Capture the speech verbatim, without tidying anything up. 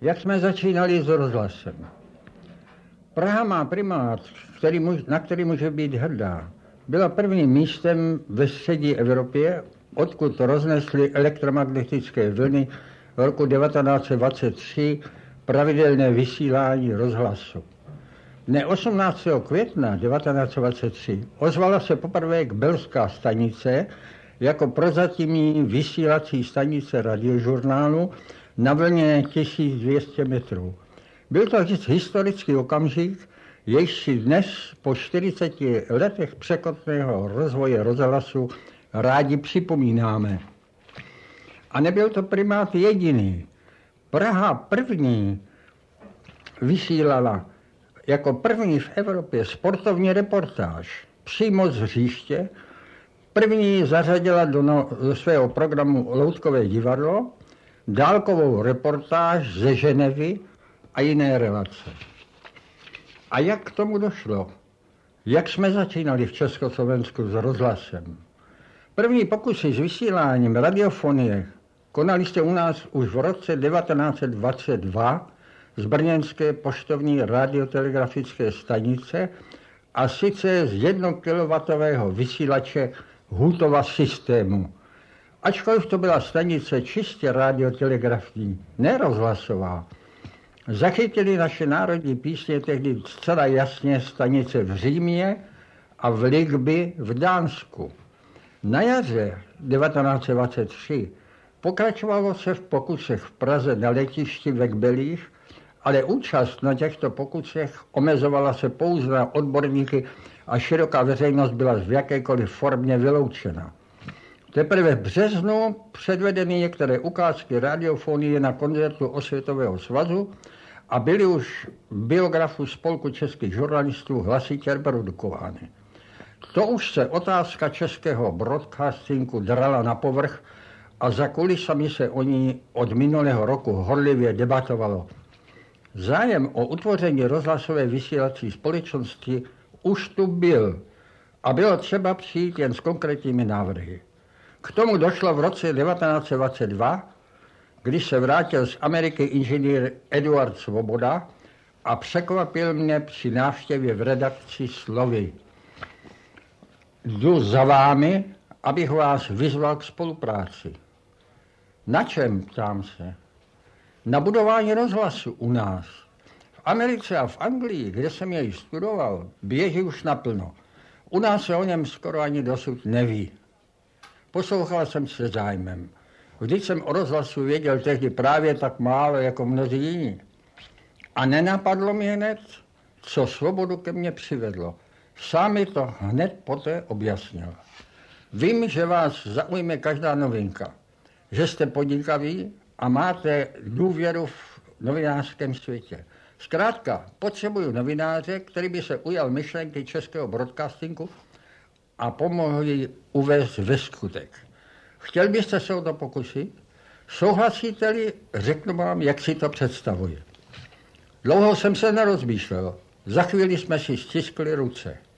Jak jsme začínali s rozhlasem. Praha má primát, který může, na který může být hrdá. Byla prvním místem ve střední Evropě, odkud roznesly elektromagnetické vlny v roku devatenáct set dvacet tři pravidelné vysílání rozhlasu. Dne osmnáctého května devatenáct set dvacet tři ozvala se poprvé kbelská stanice jako prozatímní vysílací stanice radiožurnálu na vlně tisíc dvě stě metrů. Byl to historický okamžik, jež si dnes po čtyřiceti letech překotného rozvoje rozhlasu rádi připomínáme. A nebyl to primát jediný. Praha první vysílala jako první v Evropě sportovní reportáž přímo z hřiště. První zařadila do, no, do svého programu Loutkové divadlo, dálkovou reportáž ze Ženevy a jiné relace. A jak k tomu došlo? Jak jsme začínali v Československu s rozhlasem? První pokusy s vysíláním radiofonie konali jste u nás už v roce devatenáct set dvacet dva z brněnské poštovní radiotelegrafické stanice a sice z jednokilowatového vysílače Hutova systému. Ačkoliv to byla stanice čistě radiotelegrafní, nerozhlasová, zachytili naše národní písně tehdy zcela jasně stanice v Římě a v Ligby v Dánsku. Na jaře devatenáct set dvacet tři pokračovalo se v pokusech v Praze na letišti ve Kbelích, ale účast na těchto pokusech omezovala se pouze na odborníky a široká veřejnost byla v jakékoliv formě vyloučena. Teprve v březnu předvedeny některé ukázky radiofonie na koncertu Osvětového svazu a byly už v biografu Spolku českých žurnalistů hlasitě reprodukovány. To už se otázka českého broadcastingu drala na povrch a za kulisami se o ní od minulého roku horlivě debatovalo. Zájem o utvoření rozhlasové vysílací společnosti už tu byl a bylo třeba přijít jen s konkrétními návrhy. K tomu došlo v roce devatenáct set dvacet dva, když se vrátil z Ameriky inženýr Eduard Svoboda a překvapil mě při návštěvě v redakci slovy. Jdu za vámi, abych vás vyzval k spolupráci. Na čem, ptám se? Na budování rozhlasu u nás. V Americe a v Anglii, kde jsem jej studoval, běží už naplno. U nás se o něm skoro ani dosud neví. Poslouchal jsem se zájmem. Vždyť jsem o rozhlasu věděl tehdy právě tak málo jako mnozí jiní. A nenapadlo mi hned, co Svobodu ke mně přivedlo. Sám mi to hned poté objasnil. Vím, že vás zaujme každá novinka, že jste podnikaví a máte důvěru v novinářském světě. Zkrátka, potřebuju novináře, který by se ujal myšlenky českého broadcastingu a pomohl ji uvést ve skutek. Chtěl byste se o to pokusit? Souhlasíte-li, řeknu vám, jak si to představuji. Dlouho jsem se nerozmýšlel. Za chvíli jsme si stiskli ruce.